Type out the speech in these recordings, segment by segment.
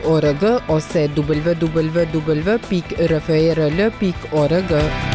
www.rfi.org ose www.rfirl.org.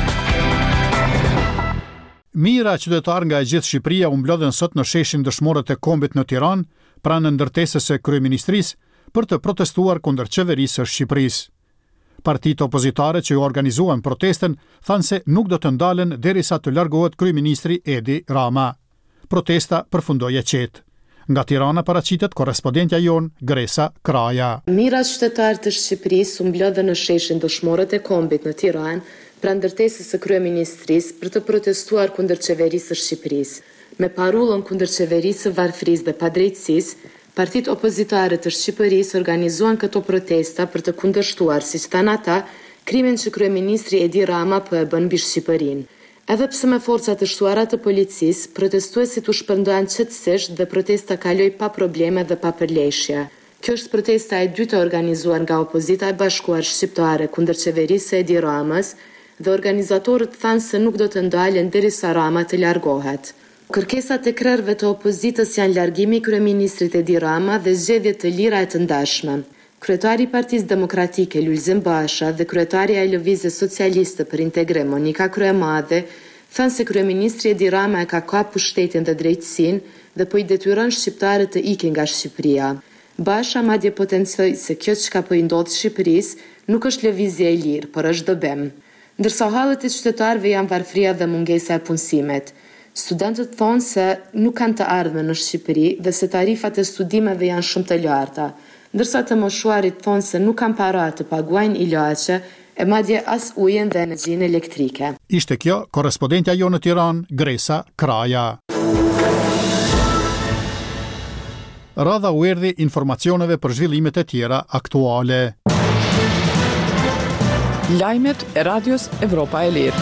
Mira qytetarë nga e gjithë Shqipëria u mblodhen sot në sheshin Dëshmorët e Kombit në Tiranë, pranë ndërtesës së kryeministrisë, për të protestuar kundër qeverisë së Shqipërisë. Partitë opozitare që organizuan protestën thanë se nuk do të ndalen derisa të largohet kryeministri Edi Rama. Protesta përfundoi e qetë. Nga Tirana paraqitet korrespondentja jon Gresa Kraja. Mira qytetarë të Shqipërisë u mblodhen në sheshin Dëshmorët e Kombit në Tiranë, pranë ndërtesës së kryeministrisë për të protestuar kundër qeverisë së Shqipërisë. Me parullën kundër qeverisë së varfërisë dhe padrejtësisë, partitë opozitare të Shqipërisë organizuan këto protesta për të kundërshtuar, siç thanë ata, krimin që kryeministri Edi Rama po e bën mbi Shqipërinë. Edhe pse me forca të shtuara të policisë, protestuesit u shpërndan qetësisht dhe protesta kaloi pa probleme dhe pa përleshje. Kjo është protesta e dytë e organizuar nga opozita e bashkuar shqiptare kundër qeverisë së Edi Ramës, dhe organizatorët thanë se nuk do të ndalen derisa Rama të largohet. Kërkesat e krerëve të opozitës janë largimi i kryeministrit Edi Rama dhe zgjedhje të lira e të ndashme. Kryetari i Partisë Demokratike Lulzim Basha dhe kryetaria e Lëvizjes Socialiste për Integrim Monika Kryemadhe thanë se kryeministri Edi Rama e ka kapur pushtetin dhe drejtësinë dhe po i detyron shqiptarët të ikin nga Shqipëria. Basha madje potencoi se kjo çka po i ndodh Shqipërisë nuk është lëvizje e lirë, por është dëbim. Ndërsa hallet e qytetarëve janë varfëria dhe mungesa e punësimit. Studentët thonë se nuk kanë të ardhmen në Shqipëri dhe se tarifat e studimeve janë shumë të larta, ndërsa të moshuarit thonë se nuk kanë para të paguajnë ilaçe e madje as ujin dhe energjinë elektrike. Ishte kjo korrespondentja jonë në Tiranë, Gresa Kraja. Radha u erdhi informacioneve për zhvillimet e tjera aktuale. Lajmet e Radios Evropa e Lirë.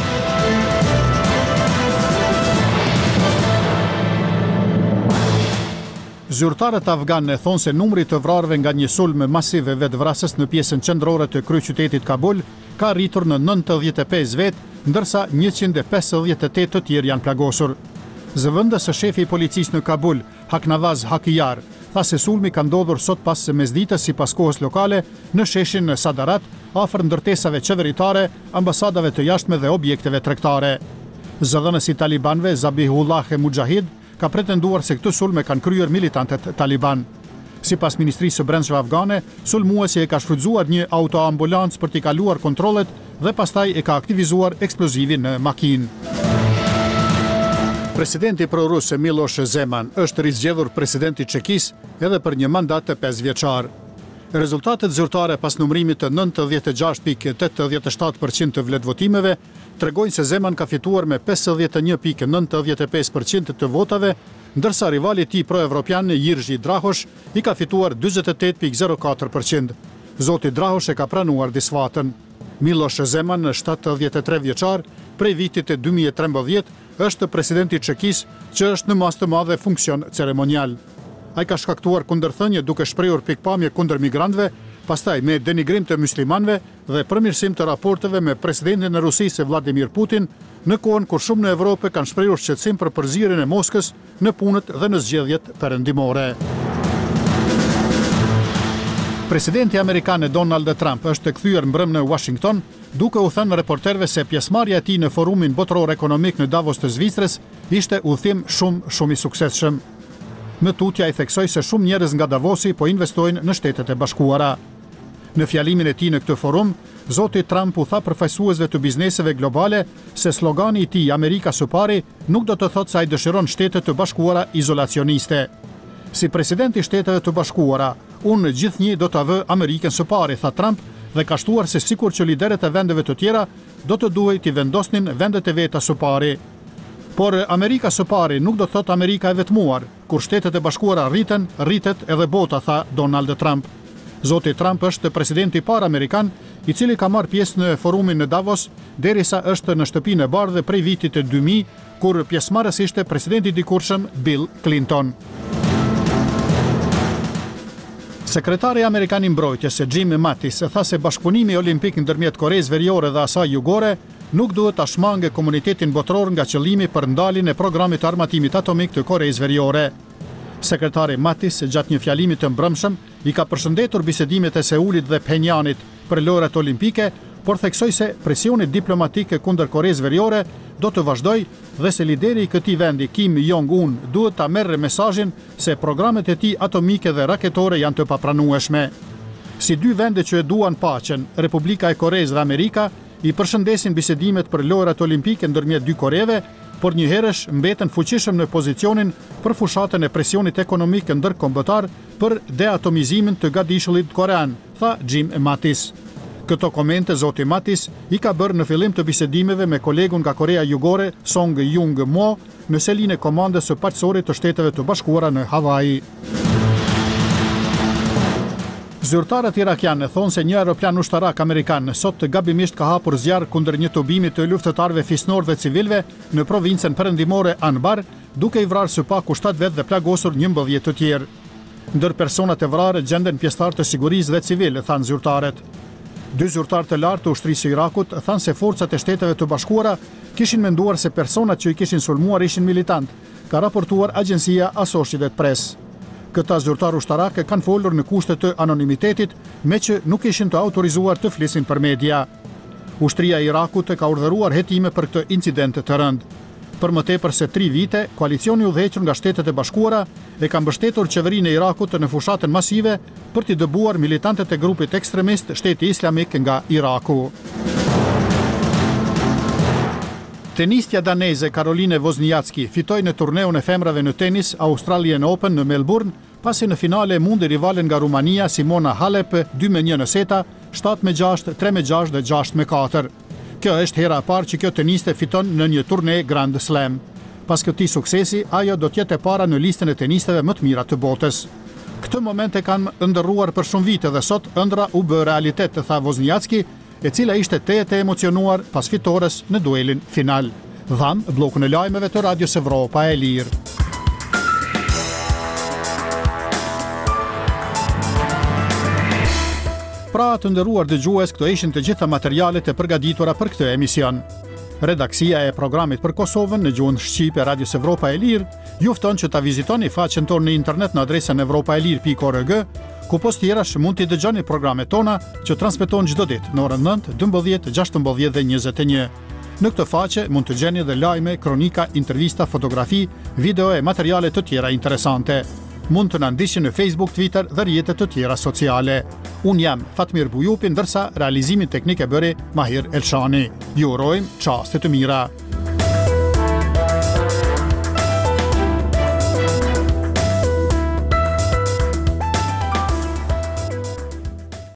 Zyrtarët afganë thonë se numri të vrarëve nga një sulm masiv vetvrasës në pjesën qendrore të kryeqytetit Kabul ka rritur në 95 vetë, ndërsa 158 të tjerë janë plagosur. Zëvendës së shefi i policisë në Kabul, Haknavaz Hakiyar, tha se sulmi ka ndodhur sot pas mesditës sipas kohës lokale në sheshin Sadarat, afër ndërtesave qeveritare, ambasadave të jashtme dhe objekteve tregtare. Zëdhënësi i talibanëve Zabihullah Mujahid ka pretenduar se këtë sulme kanë kryer militantët taliban. Sipas Ministrisë së Brendshme afgane, sulmuesi e ka shfrytzuar një autoambulancë për t'i kaluar kontrollet dhe pastaj e ka aktivizuar eksplozivin në makinë. Presidenti prorus Miloš Zeman është rizgjedhur presidenti i Çekisë edhe për një mandat të 5 vjeçar. Rezultatet zyrtare pas numërimit të 96.87% të vletvotimeve tregojnë se Zeman ka fituar me 51.95% të votave, ndërsa rivali i tij pro-evropian Jirzi Drahosh i ka fituar 48.04%. Zoti Drahosh e ka pranuar disfatën. Miloš Zeman, 73 vjeçar, prej vitit e 2013, është presidenti i Çekisë që është në mas të madhe funksion ceremonial. Ai ka shkaktuar kundërthënie duke shprehur pikpamje kundër migrantëve, pastaj me denigrim të muslimanëve dhe përmirësim të raporteve me presidentin e Rusisë Vladimir Putin, në kohën kur shumë në Evropë kanë shprehur shqetësim për përzierjen e Moskës në punët dhe në zgjedhjet perëndimore. Presidenti amerikan Donald Trump është kthyer mbrëm në Washington, duke u thënë reporterëve se pjesëmarrja e tij në forumin botëror ekonomik në Davos të Zvicrës ishte udhtim shumë i suksesshëm. Në tutje ai theksoi se shumë njerëz nga Davosi po investojnë në Shtetet e Bashkuara. Në fjalimin e tij në këtë forum, zoti Trump u tha përfaqësuesve të bizneseve globale se slogani i tij Amerika së pari nuk do të thotë se ai dëshiron Shtetet të Bashkuara izolacioniste. Si presidenti i Shteteve të Bashkuara, unë gjithnjë do ta vë Amerikën së pari, tha Trump, dhe ka shtuar se sikur që liderët e vendeve të tjera do të duhej t'i vendosnin vendet e veta së pari. Por Amerika së pari nuk do thotë Amerika e vetmuar, kur Shtetet e Bashkuara rriten, rritet edhe bota, tha Donald Trump. Zoti Trump është presidenti i parë amerikan i cili ka marrë pjesë në forumin në Davos, derisa është në Shtëpinë e Bardhë prej vitit të 2000, kur pjesëmarrës ishte presidenti i dikurshëm Bill Clinton. Sekretari amerikan i mbrojtjes Jim Mattis tha se bashkëpunimi olimpik ndërmjet Koreas Veriore dhe asaj Jugore nuk duhet ta shmangë komunitetin botror nga qëllimi për ndaljen e programit të armatimit atomik të Koreas Veriore. Sekretari Mattis, gjatë një fjalimi të mbrëmshëm, i ka përshëndetur bisedimet e Seulit dhe Pjenjanit për lojrat olimpike, por theksoi se presioni diplomatik kundër Koreas Veriore do të vazhdojë dhe se lideri i këtij vendi, Kim Jong-un, duhet ta merrë mesazhin se programet e tij atomike dhe raketore janë të papranueshme. Si dy vende që e duan paqen, Republika e Koreas dhe Amerika, i përshëndesin bisedimet për lojrat olimpike ndërmjet dy Koreve, por njëherësh mbeten fuqishëm në pozicionin për fushatën e presionit ekonomik ndërkombëtar për deatomizimin të gatishullit korean, tha Jim Mattis. Këto komente zoti Mattis i ka bërë në fillim të bisedimeve me kolegun nga Korea Jugore, Song Jung Mo, në selinë e komandës së paqësorit të Shteteve të Bashkuara në Hawaii. Zyrtarët irakianë thonë se një aeroplan ushtarak amerikan sot gabimisht ka hapur zjarr kundër një tubimi të luftëtarëve fisnor dhe civilëve në provincën perëndimore Anbar, duke i vrarë së paku 7 vetë dhe plagosur 11 të tjerë. Ndër personat e vrarë gjenden pjesëtarë të sigurisë dhe civilë, thanë zyrtarët. Dy zyrtarë të lartë të ushtrisë së Irakut thanë se forcat e Shteteve të Bashkuara kishin menduar se personat që i kishin sulmuar ishin militant, ka raportuar agjencia Associated Press. Këta zyrtarë ushtarake kanë folur në kushte të anonimitetit, me që nuk ishin të autorizuar të flisin për media. Ushtria e Irakut ka urdhëruar hetime për këtë incident të rënd. Për më tepër se 3 vite, koalicioni udhëhequr nga Shtetet e Bashkuara e ka mbështetur qeverinë e Irakut në fushatën masive për t'i dëbuar militantët e grupit ekstremist Shteti Islamik nga Iraku. Tenistja daneze Caroline Wozniacki fitoi në turneun e femrave në tenis Australian Open në Melbourne, pasi në finale mundi rivalen nga Rumania Simona Halep 2-1 në seta, 7-6, 3-6 dhe 6-4. Kjo është hera e parë që kjo teniste fiton në një turne Grand Slam. Pas këtij suksesi, ajo do të jetë e para në listën e tenisteve më të mira të botës. Këtë moment e kanë ndërruar për shumë vite dhe sot ëndra u bë realitet, tha Wozniacki, e cila ishte të emocionuar pas fitores në duelin final. Dham bllokun e lajmeve të Radios Evropa e Lirë. Pra të nderuar dëgjues, këto ishin të gjitha materialet e përgatitura për këtë emision. Redaksia e programit për Kosovën në gjuhën shqipe Radios Evropa e Lirë ju fton që ta vizitoni faqen tonë në internet në adresën evropaelir.org, ku post tjerash mund t'i dëgjoni programet tona që transmeton çdo ditë në orën 9, 12, 16 dhe 21. Në këtë faqe mund të gjeni edhe lajme, kronika, intervista, fotografi, video e materiale të tjera interesante. Mund të na ndiqni në Facebook, Twitter dhe rrjetet të tjera sociale. Unë jam Fatmir Bujupi, ndërsa realizimin teknik e bëri Mahir Elshani. Ju urojmë çaste të mira.